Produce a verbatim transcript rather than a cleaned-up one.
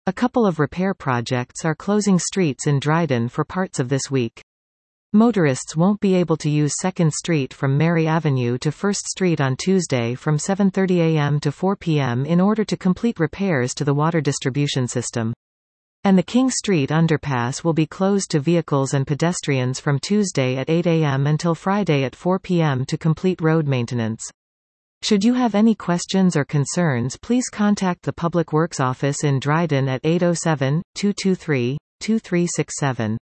A couple of repair projects are closing streets in Dryden for parts of this week. Motorists won't be able to use second Street from Mary Avenue to first Street on Tuesday from seven thirty a m to four p m in order to complete repairs to the water distribution system. And the King Street underpass will be closed to vehicles and pedestrians from Tuesday at eight a m until Friday at four p m to complete road maintenance. Should you have any questions or concerns, please contact the Public Works Office in Dryden at eight oh seven, two two three, two three six seven.